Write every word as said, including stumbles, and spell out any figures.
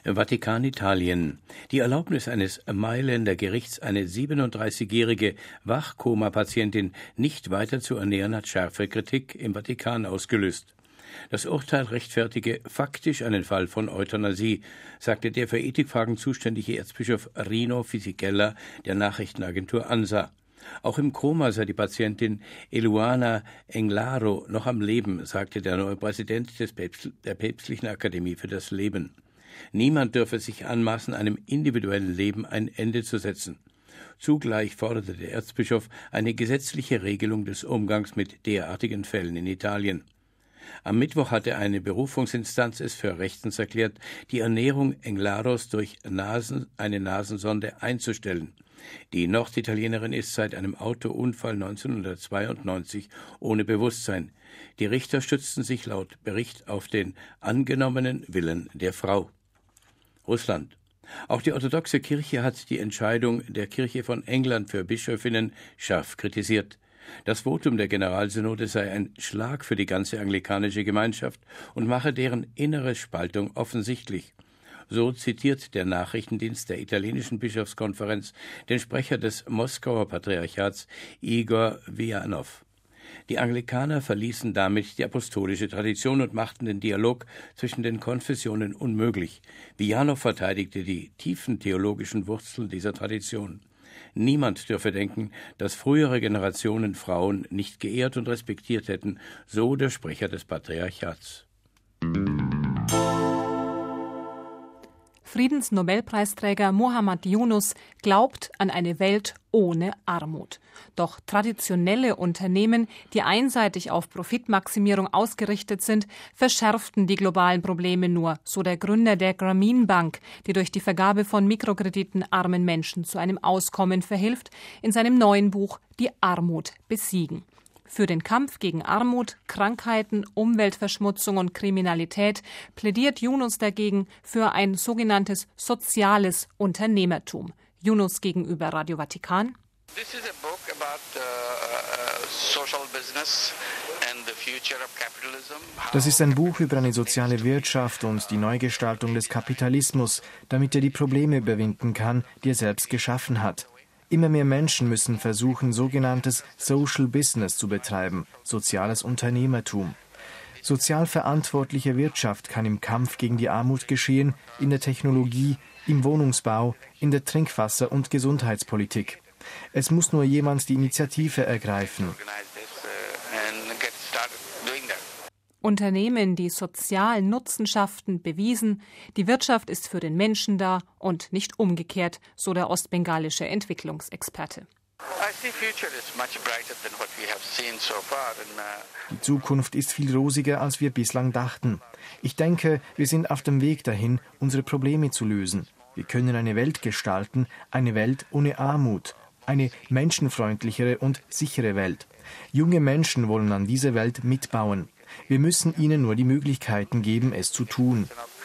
Vatikan, Italien. Die Erlaubnis eines Mailänder Gerichts, eine siebenunddreißigjährige Wachkoma-Patientin nicht weiter zu ernähren, hat scharfe Kritik im Vatikan ausgelöst. Das Urteil rechtfertige faktisch einen Fall von Euthanasie, sagte der für Ethikfragen zuständige Erzbischof Rino Fisichella der Nachrichtenagentur ANSA. Auch im Koma sei die Patientin Eluana Englaro noch am Leben, sagte der neue Präsident des Päpst, der Päpstlichen Akademie für das Leben. Niemand dürfe sich anmaßen, einem individuellen Leben ein Ende zu setzen. Zugleich forderte der Erzbischof eine gesetzliche Regelung des Umgangs mit derartigen Fällen in Italien. Am Mittwoch hatte eine Berufungsinstanz es für rechtens erklärt, die Ernährung Englaros durch Nasen, eine Nasensonde einzustellen. Die Norditalienerin ist seit einem Autounfall neunzehnhundertzweiundneunzig ohne Bewusstsein. Die Richter stützten sich laut Bericht auf den angenommenen Willen der Frau. Russland. Auch die orthodoxe Kirche hat die Entscheidung der Kirche von England für Bischöfinnen scharf kritisiert. Das Votum der Generalsynode sei ein Schlag für die ganze anglikanische Gemeinschaft und mache deren innere Spaltung offensichtlich. So zitiert der Nachrichtendienst der italienischen Bischofskonferenz den Sprecher des Moskauer Patriarchats Igor Vianov. Die Anglikaner verließen damit die apostolische Tradition und machten den Dialog zwischen den Konfessionen unmöglich. Vianov verteidigte die tiefen theologischen Wurzeln dieser Tradition. Niemand dürfe denken, dass frühere Generationen Frauen nicht geehrt und respektiert hätten, so der Sprecher des Patriarchats. Friedensnobelpreisträger Muhammad Yunus glaubt an eine Welt ohne Armut. Doch traditionelle Unternehmen, die einseitig auf Profitmaximierung ausgerichtet sind, verschärften die globalen Probleme nur, so der Gründer der Grameen Bank, die durch die Vergabe von Mikrokrediten armen Menschen zu einem Auskommen verhilft, in seinem neuen Buch Die Armut besiegen. Für den Kampf gegen Armut, Krankheiten, Umweltverschmutzung und Kriminalität plädiert Yunus dagegen für ein sogenanntes soziales Unternehmertum. Yunus gegenüber Radio Vatikan. This is a book about uh, social business and the future of capitalism. Das ist ein Buch über eine soziale Wirtschaft und die Neugestaltung des Kapitalismus, damit er die Probleme überwinden kann, die er selbst geschaffen hat. Immer mehr Menschen müssen versuchen, sogenanntes Social Business zu betreiben, soziales Unternehmertum. Sozial verantwortliche Wirtschaft kann im Kampf gegen die Armut geschehen, in der Technologie, im Wohnungsbau, in der Trinkwasser- und Gesundheitspolitik. Es muss nur jemand die Initiative ergreifen. Unternehmen, die sozialen Nutzen schafften, bewiesen, die Wirtschaft ist für den Menschen da und nicht umgekehrt, so der ostbengalische Entwicklungsexperte. Die Zukunft ist viel rosiger, als wir bislang dachten. Ich denke, wir sind auf dem Weg dahin, unsere Probleme zu lösen. Wir können eine Welt gestalten, eine Welt ohne Armut, eine menschenfreundlichere und sichere Welt. Junge Menschen wollen an dieser Welt mitbauen. Wir müssen ihnen nur die Möglichkeiten geben, es zu tun.